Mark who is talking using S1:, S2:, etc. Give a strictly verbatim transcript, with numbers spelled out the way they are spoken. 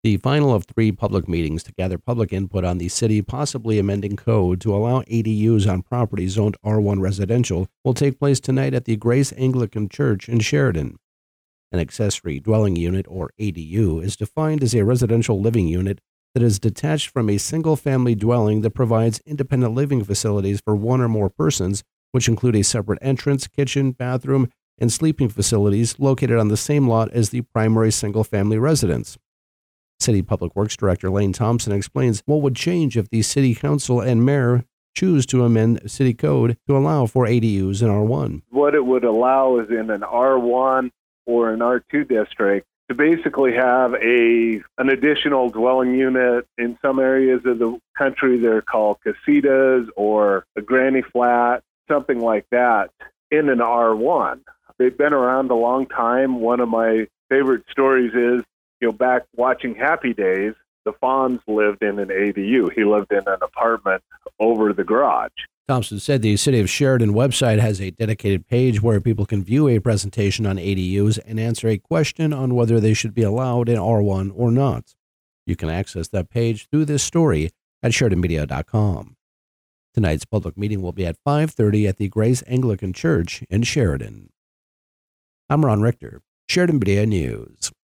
S1: The final of three public meetings to gather public input on the city possibly amending code to allow A D Us on property zoned R one residential will take place tonight at the Grace Anglican Church in Sheridan. An accessory dwelling unit, or A D U, is defined as a residential living unit that is detached from a single-family dwelling that provides independent living facilities for one or more persons, which include a separate entrance, kitchen, bathroom, and sleeping facilities located on the same lot as the primary single-family residence. City Public Works Director Lane Thompson explains what would change if the City Council and Mayor choose to amend City Code to allow for A D Us in R one.
S2: What it would allow is in an R one or an R two district to basically have a an additional dwelling unit. In some areas of the country, they're called casitas or a granny flat, something like that, in an R one. They've been around a long time. One of my favorite stories is, you know, back watching Happy Days, the Fonz lived in an A D U. He lived in an apartment over the garage.
S1: Thompson said the City of Sheridan website has a dedicated page where people can view a presentation on A D Us and answer a question on whether they should be allowed in R one or not. You can access that page through this story at Sheridan Media dot com. Tonight's public meeting will be at five thirty at the Grace Anglican Church in Sheridan. I'm Ron Richter, Sheridan Media News.